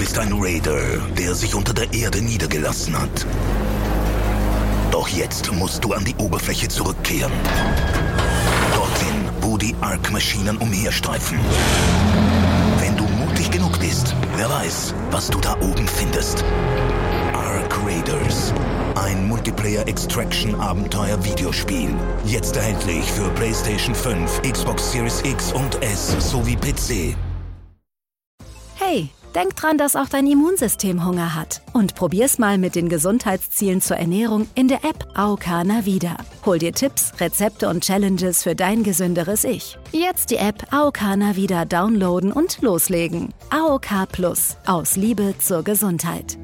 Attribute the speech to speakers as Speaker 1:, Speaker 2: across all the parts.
Speaker 1: bist ein Raider, der sich unter der Erde niedergelassen hat. Doch jetzt musst du an die Oberfläche zurückkehren. Dorthin, wo die Ark-Maschinen umherstreifen. Wenn du mutig genug bist, wer weiß, was du da oben findest. Ark Raiders. Ein Multiplayer-Extraction-Abenteuer-Videospiel. Jetzt erhältlich für PlayStation 5, Xbox Series X und S sowie PC.
Speaker 2: Hey, denk dran, dass auch dein Immunsystem Hunger hat. Und probier's mal mit den Gesundheitszielen zur Ernährung in der App AOK Navida. Hol dir Tipps, Rezepte und Challenges für dein gesünderes Ich. Jetzt die App AOK Navida downloaden und loslegen. AOK Plus. Aus Liebe zur Gesundheit.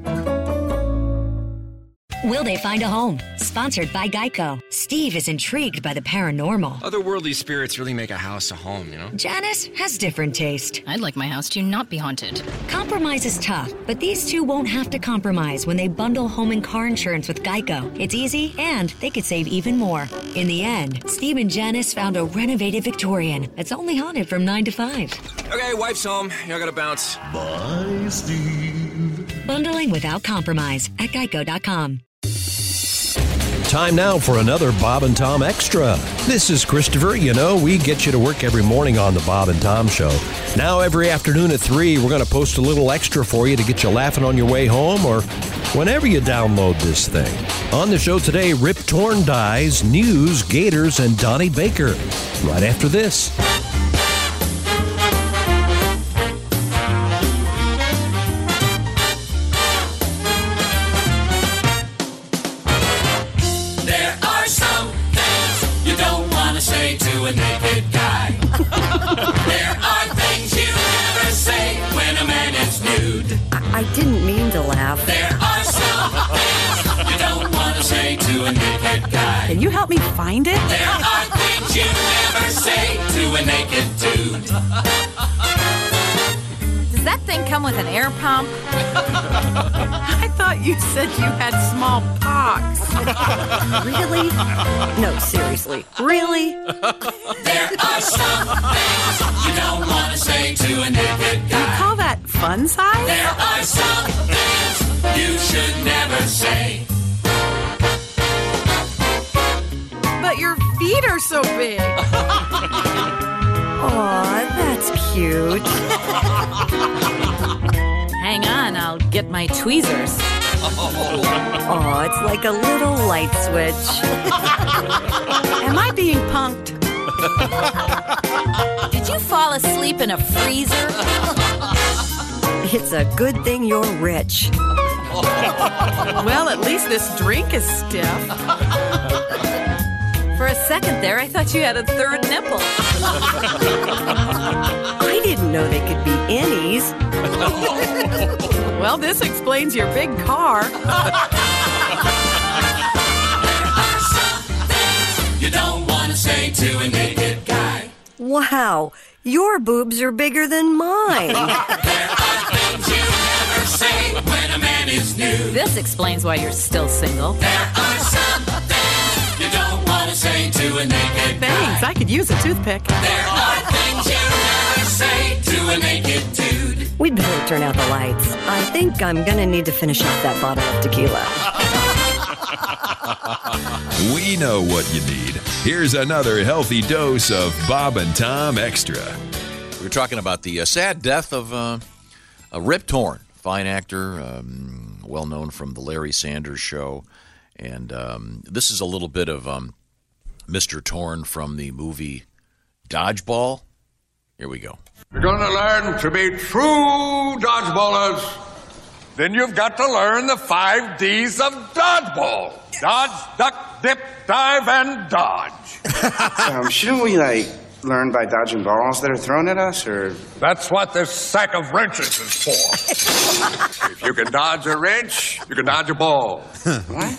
Speaker 3: Will they find a home? Sponsored by Geico. Steve is intrigued by the paranormal.
Speaker 4: Otherworldly spirits really make a house a home, you know?
Speaker 3: Janice has different taste.
Speaker 5: I'd like my house to not be haunted.
Speaker 3: Compromise is tough, but these two won't have to compromise when they bundle home and car insurance with Geico. It's easy, and they could save even more. In the end, Steve and Janice found a renovated Victorian that's only haunted from 9 to 5.
Speaker 4: Okay, wife's home. I gotta bounce.
Speaker 1: Bye, Steve.
Speaker 3: Bundling without compromise at Geico.com.
Speaker 6: Time now for another Bob and Tom Extra. This is Christopher. You know, we get you to work every morning on the Bob and Tom Show. Now, every afternoon at 3, we're going to post a little extra for you to get you laughing on your way home or whenever you download this thing. On the show today, Rip Torn dies, news, Gators, and Donnie Baker. Right after this.
Speaker 7: To a naked guy. There are things you never say when a man is nude.
Speaker 8: I didn't mean to laugh.
Speaker 7: There are some things you don't want to say to a naked guy.
Speaker 9: Can you help me find it?
Speaker 7: There are things you never say to a naked dude.
Speaker 9: Does that thing come with an air pump? I thought you said you had small pox.
Speaker 8: Really? No, seriously. Really?
Speaker 7: There are some things you don't want to say to a naked guy.
Speaker 9: You call that fun size?
Speaker 7: There are some things you should never say.
Speaker 9: But your feet are so big.
Speaker 8: Aw, that's cute.
Speaker 9: Hang on, I'll get my tweezers.
Speaker 8: Aw, it's like a little light switch.
Speaker 9: Am I being punked? Did you fall asleep in a freezer?
Speaker 8: It's a good thing you're rich.
Speaker 9: Well, at least this drink is stiff. For a second there, I thought you had a third nipple.
Speaker 8: I didn't know they could be innies.
Speaker 9: Well, this explains your big car.
Speaker 7: There are some things you don't want to say to a naked guy.
Speaker 8: Wow, your boobs are bigger than mine.
Speaker 7: There are things you never say when a man is nude.
Speaker 9: This explains why you're still single.
Speaker 7: There are some things you don't want to say to a naked guy.
Speaker 9: Thanks, I could use a toothpick.
Speaker 7: There are things you never say to a naked dude.
Speaker 8: We'd better turn out the lights. I think I'm gonna need to finish off that bottle of tequila.
Speaker 10: We know what you need. Here's another healthy dose of Bob and Tom Extra.
Speaker 11: We were talking about the sad death of Rip Torn, fine actor, well known from the Larry Sanders Show. And this is a little bit of Mr. Torn from the movie Dodgeball. Here we go.
Speaker 12: You're going to learn to be true dodgeballers. Then you've got to learn the 5 Ds of dodgeball. Dodge, duck, dip, dive, and dodge.
Speaker 13: Shouldn't we, learn by dodging balls that are thrown at us, or...?
Speaker 12: That's what this sack of wrenches is for. If you can dodge a wrench, you can dodge a ball.
Speaker 13: What?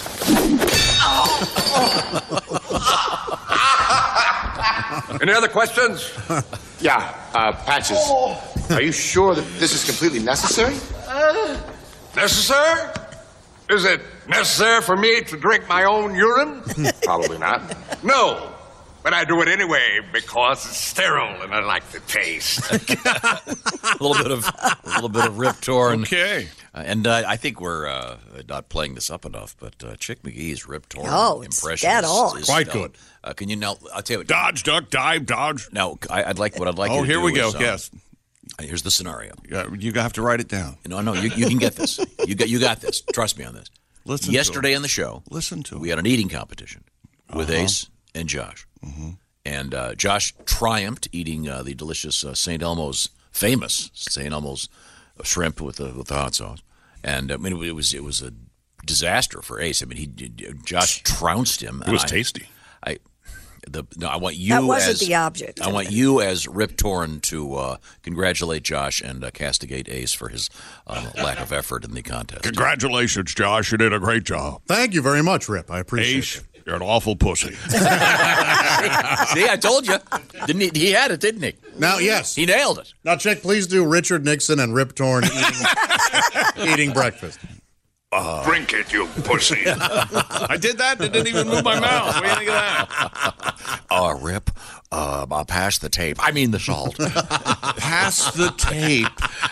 Speaker 12: Any other questions?
Speaker 13: Yeah, Patches. Are you sure that this is completely necessary?
Speaker 12: Necessary? Is it necessary for me to drink my own urine?
Speaker 13: Probably not.
Speaker 12: No, but I do it anyway because it's sterile and I like the taste.
Speaker 11: a little little bit of Rip Torn.
Speaker 10: Okay.
Speaker 11: And I think we're not playing this up enough, but Chick McGee's Rip Torn impression
Speaker 14: dead on.
Speaker 11: is
Speaker 15: Quite good.
Speaker 11: Can you now? I'll tell you what.
Speaker 10: Dodge, duck, dive, dodge.
Speaker 11: Now, I'd like you to do.
Speaker 10: Oh, here we go. Yes.
Speaker 11: Here's the scenario.
Speaker 10: You have to write it down.
Speaker 11: No, you can get this. You got this. Trust me on this.
Speaker 10: Listen.
Speaker 11: Yesterday on the show,
Speaker 10: we
Speaker 11: had an eating competition with Ace and Josh, and Josh triumphed eating the delicious famous St. Elmo's shrimp with the hot sauce, and I mean it was a disaster for Ace. I mean Josh trounced him.
Speaker 10: It was tasty.
Speaker 11: I want you.
Speaker 14: That wasn't the object.
Speaker 11: I want you as Rip Torn to congratulate Josh and castigate Ace for his lack of effort in the contest.
Speaker 10: Congratulations, Josh. You did a great job.
Speaker 15: Thank you very much, Rip. I appreciate
Speaker 10: Ace,
Speaker 15: it.
Speaker 10: you're an awful pussy.
Speaker 11: See, I told you. Didn't he had it, didn't he?
Speaker 15: Now, yes.
Speaker 11: He nailed it.
Speaker 15: Now, Chick, please do Richard Nixon and Rip Torn eating breakfast.
Speaker 12: Drink it, you pussy.
Speaker 10: I did that. It didn't even move my mouth. What do you think of that?
Speaker 11: Rip, pass the tape. I mean the salt.
Speaker 10: Pass the tape.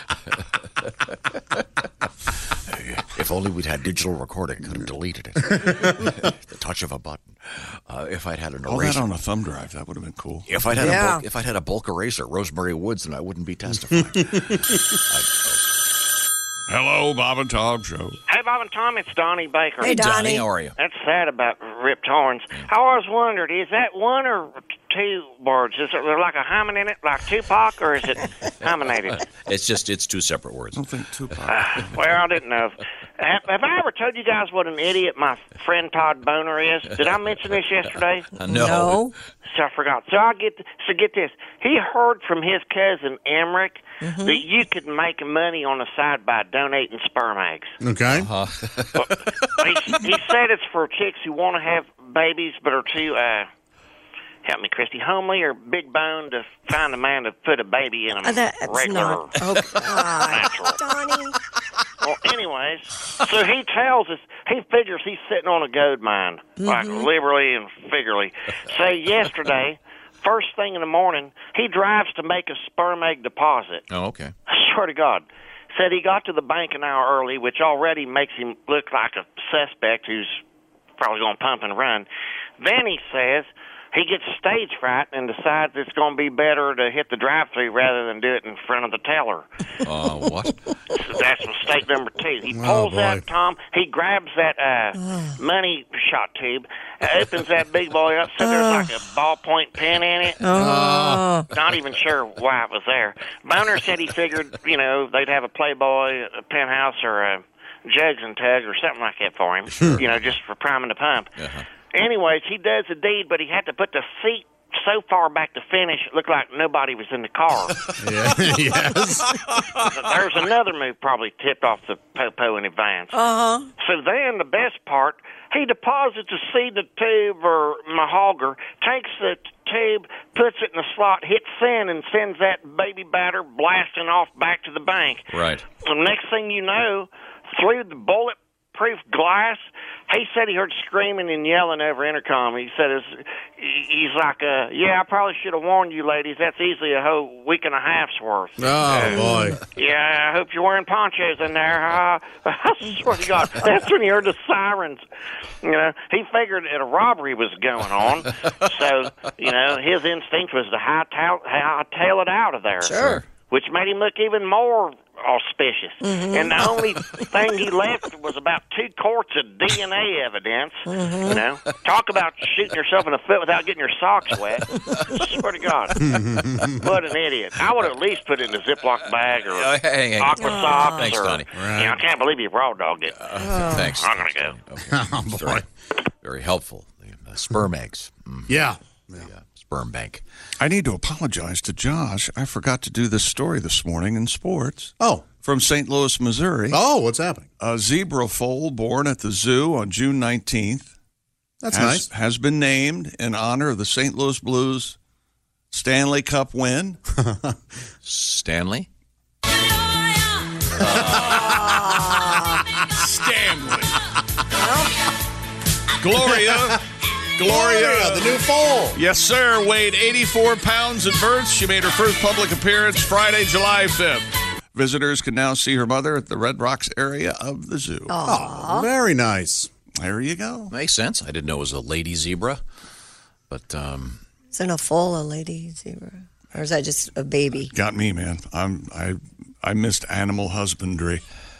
Speaker 11: If only we'd had digital recording, I could have deleted it. The touch of a button. If I'd had an eraser.
Speaker 10: All that on a thumb drive, that would have been cool.
Speaker 11: If I'd had a bulk eraser, Rosemary Woods, then I wouldn't be testifying.
Speaker 10: Hello, Bob and Tom Show.
Speaker 16: Hey, Bob and Tom, it's Donnie Baker.
Speaker 11: Hey, Donnie. How are you?
Speaker 16: That's sad about Rip Torns. I always wondered, is that one or two words? Is there like a hymen in it, like Tupac, or is it hymenated?
Speaker 11: It's two separate words.
Speaker 10: I don't think Tupac.
Speaker 16: Well, I didn't know. Have I ever told you guys what an idiot my friend Todd Boner is? Did I mention this yesterday?
Speaker 11: No.
Speaker 16: So I forgot. So get this. He heard from his cousin Emmerich that you could make money on the side by donating sperm eggs.
Speaker 15: Okay.
Speaker 16: He said it's for chicks who want to have babies but are too, help me, Christy, homely or big bone to find a man to put a baby in them.
Speaker 14: That's
Speaker 16: regular
Speaker 14: not. Oh,
Speaker 16: natural.
Speaker 14: Donnie.
Speaker 16: Well, anyways, so he tells us, he figures he's sitting on a gold mine, like literally and figuratively. Say yesterday, first thing in the morning, he drives to make a sperm egg deposit.
Speaker 11: Oh, okay.
Speaker 16: I swear to God. Said he got to the bank an hour early, which already makes him look like a suspect who's probably going to pump and run. Then he says he gets stage fright and decides it's going to be better to hit the drive-thru rather than do it in front of the teller.
Speaker 11: What?
Speaker 16: So that's mistake number 2. He pulls out, Tom, he grabs that money shot tube, opens that big boy up, so there's like a ballpoint pen in it. Not even sure why it was there. Boner said he figured, they'd have a Playboy, a Penthouse, or a Jugs and Tug or something like that for him, just for priming the pump. Anyways, he does the deed, but he had to put the seat so far back to finish, it looked like nobody was in the car.
Speaker 15: Yes.
Speaker 16: There's another move probably tipped off the popo in advance. So then the best part, he deposits a seed in the tube or mahogger, takes the tube, puts it in the slot, hits send, and sends that baby batter blasting off back to the bank.
Speaker 11: Right.
Speaker 16: The next thing you know, through the bulletproof glass, he said he heard screaming and yelling over intercom. He said, he's like, yeah, I probably should have warned you ladies. That's easily a whole week and a half's worth.
Speaker 15: Oh, boy.
Speaker 16: Yeah, I hope you're wearing ponchos in there. I swear to God, that's when he heard the sirens. He figured that a robbery was going on. So, his instinct was to hightail it out of there.
Speaker 14: Sure.
Speaker 16: Which made him look even more auspicious. And the only thing he left was about 2 quarts of DNA evidence. Talk about shooting yourself in the foot without getting your socks wet. Swear to God. What an idiot. I would at least put it in a Ziploc bag or aqua socks.
Speaker 11: Thanks, Donnie.
Speaker 16: I can't believe you raw dogged it.
Speaker 11: Thanks.
Speaker 16: I'm going to go.
Speaker 11: Okay.
Speaker 15: Oh, boy.
Speaker 11: Very helpful. Sperm eggs.
Speaker 15: Yeah.
Speaker 11: Sperm bank.
Speaker 10: I need to apologize to Josh. I forgot to do this story this morning in sports.
Speaker 15: Oh.
Speaker 10: From St. Louis, Missouri.
Speaker 15: Oh, what's happening?
Speaker 10: A zebra foal born at the zoo on June 19th.
Speaker 15: That's nice.
Speaker 10: Has been named in honor of the St. Louis Blues Stanley Cup win.
Speaker 11: Stanley?
Speaker 10: Stanley. Gloria,
Speaker 15: the new foal.
Speaker 10: Yes, sir. Weighed 84 pounds at birth. She made her first public appearance Friday, July 5th.
Speaker 14: Visitors can now see her mother at the Red Rocks area of the zoo.
Speaker 15: Oh, very nice.
Speaker 14: There you go.
Speaker 11: Makes sense. I didn't know it was a lady zebra, but
Speaker 8: Isn't a foal a lady zebra, or is that just a baby?
Speaker 14: Got me, man. I missed animal husbandry.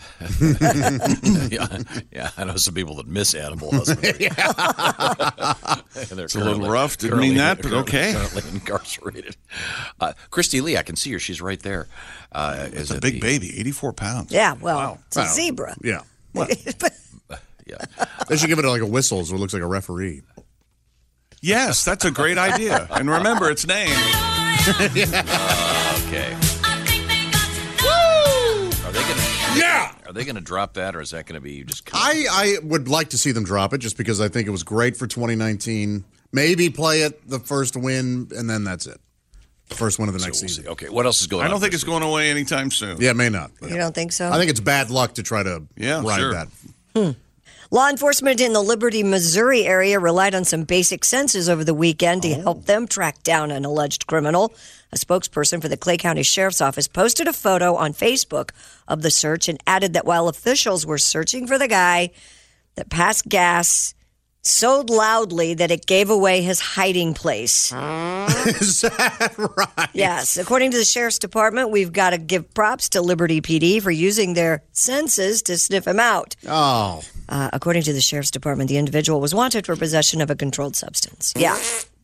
Speaker 11: yeah, I know some people that miss animal husbandry.
Speaker 14: It's a little rough. Didn't mean that, but okay.
Speaker 11: Currently incarcerated. Christy Lee, I can see her. She's right there.
Speaker 14: It's a big baby, 84 pounds.
Speaker 8: Yeah, well, it's a zebra.
Speaker 15: Yeah. Well,
Speaker 11: yeah.
Speaker 15: They should give it like a whistle so it looks like a referee.
Speaker 14: Yes, that's a great idea. And remember its name.
Speaker 11: Okay. Are they going to drop that, or is that going to be just?
Speaker 15: I would like to see them drop it, just because I think it was great for 2019. Maybe play it the first win, and then that's it. First win of the next season.
Speaker 11: Okay, what else is going on?
Speaker 14: I don't think it's going away anytime soon.
Speaker 15: Yeah, it may not.
Speaker 8: You don't think so?
Speaker 15: I think it's bad luck to try to ride that.
Speaker 8: Law enforcement in the Liberty, Missouri area relied on some basic senses over the weekend to help them track down an alleged criminal. A spokesperson for the Clay County Sheriff's Office posted a photo on Facebook of the search and added that while officials were searching for the guy that passed gas so loudly that it gave away his hiding place.
Speaker 15: Is that right?
Speaker 8: Yes. According to the Sheriff's Department, we've got to give props to Liberty PD for using their senses to sniff him out.
Speaker 15: Oh.
Speaker 8: According to the Sheriff's Department, the individual was wanted for possession of a controlled substance. Yeah.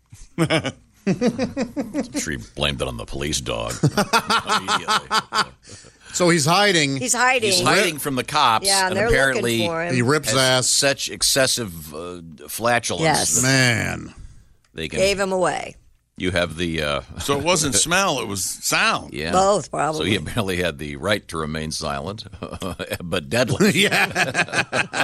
Speaker 11: I'm sure he blamed it on the police dog immediately.
Speaker 15: So he's hiding.
Speaker 8: He's hiding.
Speaker 11: He's hiding from the cops.
Speaker 8: Yeah,
Speaker 11: and
Speaker 8: they're
Speaker 11: apparently
Speaker 8: looking for him.
Speaker 15: He rips ass.
Speaker 11: Such excessive flatulence.
Speaker 8: Yes.
Speaker 15: Man.
Speaker 11: They can,
Speaker 8: Gave him away.
Speaker 11: You have the...
Speaker 14: So it wasn't smell, it was sound.
Speaker 11: Yeah.
Speaker 8: Both, probably.
Speaker 11: So he apparently had the right to remain silent, but deadly.
Speaker 15: Yeah.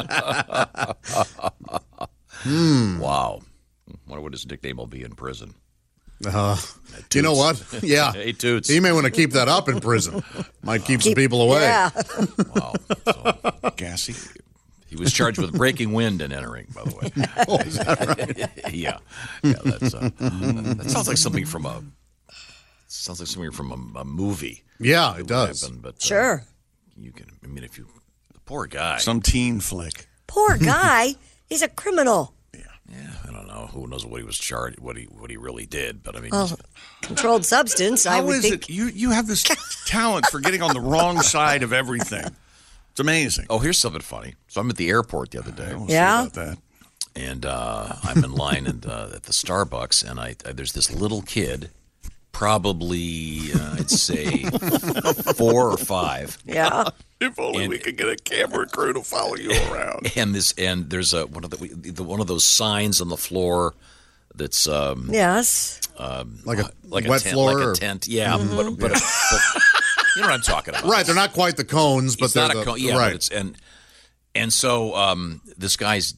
Speaker 11: Wow. I wonder what his nickname will be in prison.
Speaker 15: You know what? Yeah.
Speaker 11: Hey, Toots.
Speaker 15: He may want to keep that up in prison. Might keep some people away.
Speaker 8: Yeah.
Speaker 11: Wow. So,
Speaker 14: gassy.
Speaker 11: He was charged with breaking wind and entering, by the way.
Speaker 15: Oh, is that right?
Speaker 11: Yeah. That's, that sounds like something from a movie.
Speaker 15: Yeah, it does.
Speaker 11: Happen, but,
Speaker 8: Sure.
Speaker 11: You can. I mean, if you, the poor guy.
Speaker 14: Some teen flick.
Speaker 8: Poor guy. He's a criminal.
Speaker 11: Yeah, I don't know. Who knows what he was charged? What he really did? But I mean,
Speaker 8: Controlled substance. I
Speaker 14: How
Speaker 8: would
Speaker 14: is
Speaker 8: think.
Speaker 14: it? You have this talent for getting on the wrong side of everything. It's amazing.
Speaker 11: oh, here's something funny. So I'm at the airport the other day.
Speaker 14: We'll see
Speaker 8: Yeah?
Speaker 14: about that.
Speaker 11: And I'm in line at the Starbucks, and there's this little kid, probably I'd say 4 or 5.
Speaker 8: Yeah.
Speaker 14: If only we could get a camera crew to follow you around.
Speaker 11: And there's one of those signs on the floor that's
Speaker 8: Yes.
Speaker 15: Like a
Speaker 11: tent,
Speaker 15: wet floor?
Speaker 11: like a tent. Yeah, but you know what I'm talking about.
Speaker 15: Right, they're not quite the cones, but
Speaker 11: It's
Speaker 15: they're
Speaker 11: not a cone. Yeah,
Speaker 15: right.
Speaker 11: but it's and so this guy's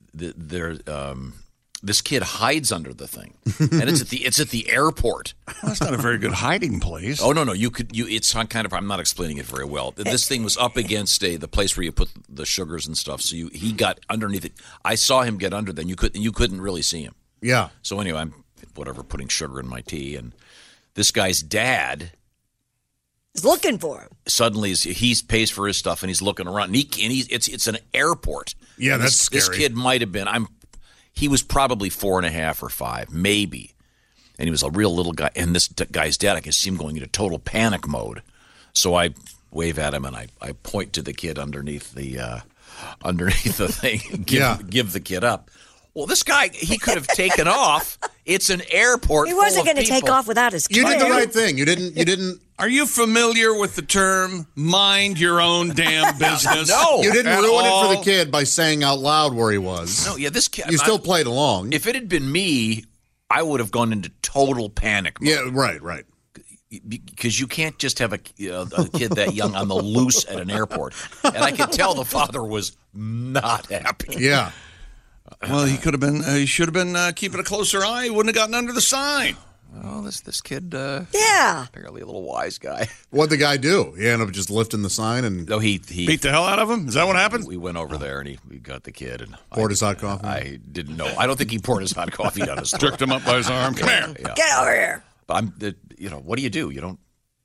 Speaker 11: this kid hides under the thing, and it's at the airport.
Speaker 14: Well, that's not a very good hiding place.
Speaker 11: Oh no, it's kind of. I'm not explaining it very well. This thing was up against the place where you put the sugars and stuff. So he got underneath it. I saw him get under. Then you couldn't really see him.
Speaker 15: Yeah.
Speaker 11: So anyway, I'm putting sugar in my tea, and this guy's dad.
Speaker 8: He's looking for him.
Speaker 11: Suddenly, he pays for his stuff, and he's looking around. And it's an airport.
Speaker 15: Yeah,
Speaker 11: and
Speaker 15: that's
Speaker 11: this
Speaker 15: scary.
Speaker 11: kid might have been. He was probably 4.5 or 5, maybe, and he was a real little guy. And this guy's dad, I can see him going into total panic mode. So I wave at him and I point to the kid underneath the thing. Give the kid up. Well, this guy, he could have taken off. It's an airport.
Speaker 8: He wasn't
Speaker 11: going to
Speaker 8: take off without his kid.
Speaker 15: You did the right thing. You didn't.
Speaker 14: Are you familiar with the term "mind your own damn business"?
Speaker 11: No,
Speaker 15: You didn't ruin it for the kid by saying out loud where he was.
Speaker 11: No, yeah, this kid.
Speaker 15: You still played along.
Speaker 11: If it had been me, I would have gone into total panic mode.
Speaker 15: Yeah, right.
Speaker 11: Because you can't just have a kid that young on the loose at an airport. And I could tell the father was not happy.
Speaker 15: Yeah.
Speaker 14: Well, he could have been. He should have been keeping a closer eye. He wouldn't have gotten under the sign.
Speaker 11: Well, this kid.
Speaker 8: Yeah.
Speaker 11: Apparently a little wise guy.
Speaker 15: What'd the guy do? He ended up just lifting the sign and.
Speaker 11: No, he
Speaker 14: beat the hell out of him. Is that what happened?
Speaker 11: We went over there and we got the kid and
Speaker 15: poured his hot coffee.
Speaker 11: I didn't know. I don't think he poured his hot coffee down his throat.
Speaker 14: Jerked him up by his arm. Come here.
Speaker 11: Yeah.
Speaker 8: Get over here.
Speaker 11: But what do? You don't.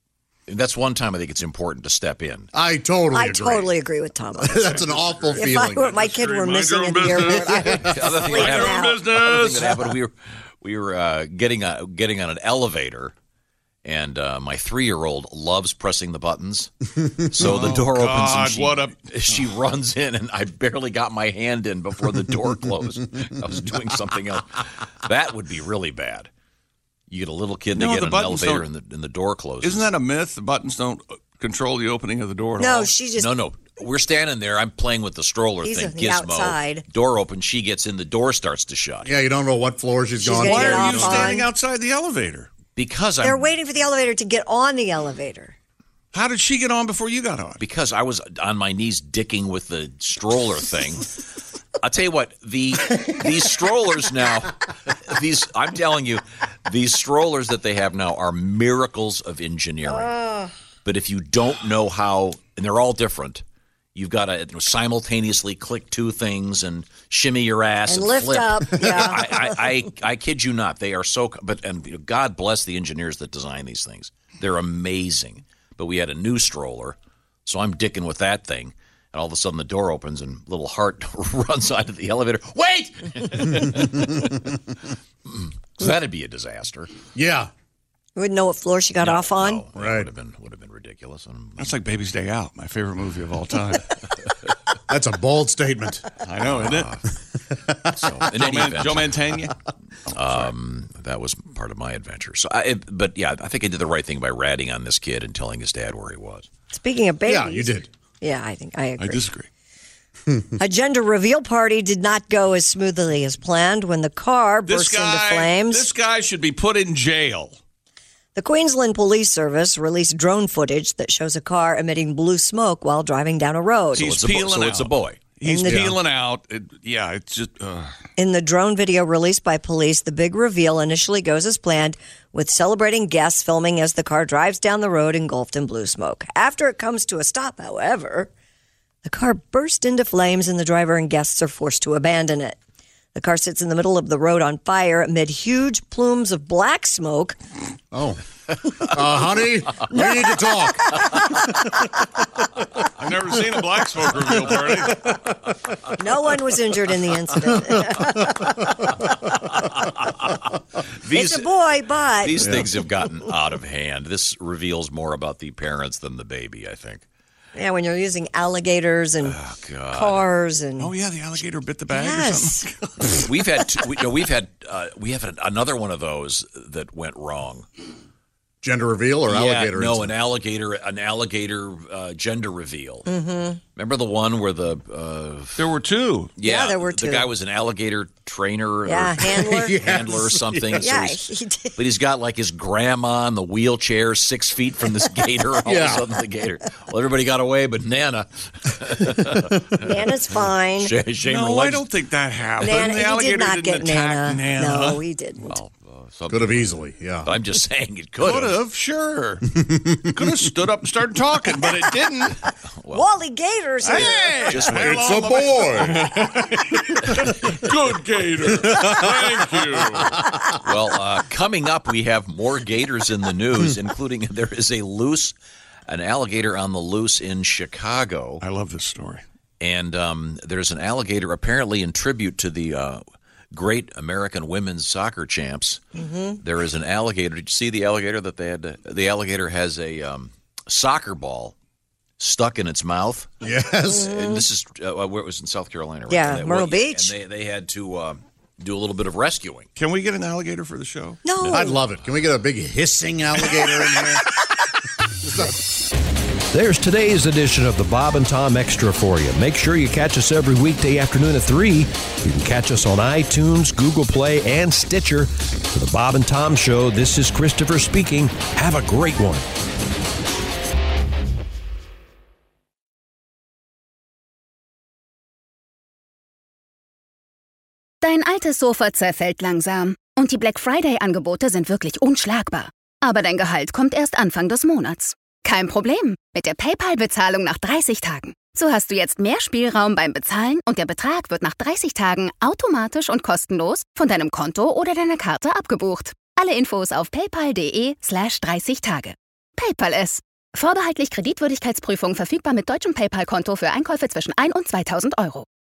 Speaker 11: That's one time I think it's important to step in.
Speaker 15: I totally
Speaker 8: agree with Tom.
Speaker 15: That's an awful feeling.
Speaker 8: If my kid were missing in the airport, I would freak out.
Speaker 11: Other thing that happened, we were getting on an elevator, and my 3-year-old loves pressing the buttons. So the door opens and she runs in, and I barely got my hand in before the door closed. I was doing something else. That would be really bad. You get a little kid to get an elevator and the door closes.
Speaker 14: Isn't that a myth? The buttons don't control the opening of the door at
Speaker 8: No,
Speaker 14: all?
Speaker 8: she just...
Speaker 11: No. We're standing there. I'm playing with the stroller
Speaker 8: He's
Speaker 11: thing.
Speaker 8: on the
Speaker 11: Gizmo.
Speaker 8: outside.
Speaker 11: Door opens. She gets in. The door starts to shut.
Speaker 15: Yeah, you don't know what floor she's going to.
Speaker 14: Why are you standing outside the elevator?
Speaker 11: Because
Speaker 8: They're waiting for the elevator to get on the elevator.
Speaker 14: How did she get on before you got on?
Speaker 11: Because I was on my knees dicking with the stroller thing. I'll tell you what, these strollers now, I'm telling you, these strollers that they have now are miracles of engineering. But if you don't know how, and they're all different, you've got to simultaneously click 2 things and shimmy your ass and
Speaker 8: lift
Speaker 11: flip.
Speaker 8: up. Yeah.
Speaker 11: I kid you not, they are so. And God bless the engineers that design these things. They're amazing. But we had a new stroller, so I'm dicking with that thing. And all of a sudden the door opens and little Hart runs out of the elevator. Wait! So that'd be a disaster.
Speaker 15: Yeah.
Speaker 8: You wouldn't know what floor she got off on?
Speaker 11: No, right. Would have been ridiculous.
Speaker 14: That's like Baby's Day Out, my favorite movie of all time.
Speaker 15: That's a bold statement.
Speaker 14: I know, isn't it?
Speaker 11: So, in any event,
Speaker 14: Joe Mantegna?
Speaker 11: That was part of my adventure. So, I think I did the right thing by ratting on this kid and telling his dad where he was.
Speaker 8: Speaking of babies.
Speaker 15: Yeah, you did.
Speaker 8: Yeah, I agree.
Speaker 14: I disagree.
Speaker 8: A gender reveal party did not go as smoothly as planned when the car burst into flames.
Speaker 14: This guy should be put in jail.
Speaker 8: The Queensland Police Service released drone footage that shows a car emitting blue smoke while driving down a road.
Speaker 14: He's peeling out.
Speaker 11: It's a boy.
Speaker 14: He's peeling out. It's just...
Speaker 8: In the drone video released by police, the big reveal initially goes as planned, with celebrating guests filming as the car drives down the road engulfed in blue smoke. After it comes to a stop, however, the car burst into flames and the driver and guests are forced to abandon it. The car sits in the middle of the road on fire amid huge plumes of black smoke.
Speaker 15: Oh. Honey, we need to talk.
Speaker 14: I've never seen a black smoke reveal party.
Speaker 8: No one was injured in the incident. It's a boy, but...
Speaker 11: These things have gotten out of hand. This reveals more about the parents than the baby, I think.
Speaker 8: Yeah, when you're using alligators and cars and
Speaker 14: the alligator bit the bag or something.
Speaker 11: we have another one of those that went wrong.
Speaker 15: Gender reveal or alligator?
Speaker 11: No, an alligator gender reveal.
Speaker 8: Mm-hmm.
Speaker 11: Remember the one where
Speaker 14: there were 2.
Speaker 8: Yeah, there were 2.
Speaker 11: The guy was an alligator trainer,
Speaker 8: handler,
Speaker 11: handler or something.
Speaker 8: Yes.
Speaker 11: So
Speaker 8: he did.
Speaker 11: But he's got like his grandma in the wheelchair 6 feet from this gator. All of a sudden, the gator. Well, everybody got away, but Nana.
Speaker 8: Nana's fine.
Speaker 14: I don't think that happened.
Speaker 8: Nana,
Speaker 14: the alligator
Speaker 8: did not
Speaker 14: didn't
Speaker 8: get
Speaker 14: attack
Speaker 8: Nana. No, he didn't.
Speaker 11: Well,
Speaker 15: could have easily, yeah.
Speaker 11: I'm just saying it could have.
Speaker 14: Could have, sure. Could have stood up and started talking, but it didn't.
Speaker 8: Wally Gator's here.
Speaker 14: Hey,
Speaker 11: just wait.
Speaker 15: It's a boy.
Speaker 14: Good gator. Thank you.
Speaker 11: Well, coming up, we have more gators in the news, including there is an alligator on the loose in Chicago.
Speaker 14: I love this story.
Speaker 11: And there's an alligator apparently in tribute to the great American women's soccer champs.
Speaker 8: Mm-hmm.
Speaker 11: There is an alligator. Did you see the alligator that they had? The alligator has a soccer ball stuck in its mouth.
Speaker 15: Yes.
Speaker 11: And this is where it was in South Carolina. Right?
Speaker 8: Yeah, Myrtle Beach.
Speaker 11: And they had to do a little bit of rescuing.
Speaker 14: Can we get an alligator for the show?
Speaker 8: No.
Speaker 15: I'd love it. Can we get a big hissing alligator in here?
Speaker 6: There's today's edition of the Bob and Tom Extra for you. Make sure you catch us every weekday afternoon at 3. You can catch us on iTunes, Google Play, and Stitcher. For the Bob and Tom Show, this is Christopher speaking. Have a great one.
Speaker 2: Dein altes Sofa zerfällt langsam und die Black Friday-Angebote sind wirklich unschlagbar. Aber dein Gehalt kommt erst Anfang des Monats. Kein Problem, mit der PayPal-Bezahlung nach 30 Tagen. So hast du jetzt mehr Spielraum beim Bezahlen und der Betrag wird nach 30 Tagen automatisch und kostenlos von deinem Konto oder deiner Karte abgebucht. Alle Infos auf paypal.de/30 Tage. PayPal es. Vorbehaltlich Kreditwürdigkeitsprüfung verfügbar mit deutschem PayPal-Konto für Einkäufe zwischen 1 und 2.000 Euro.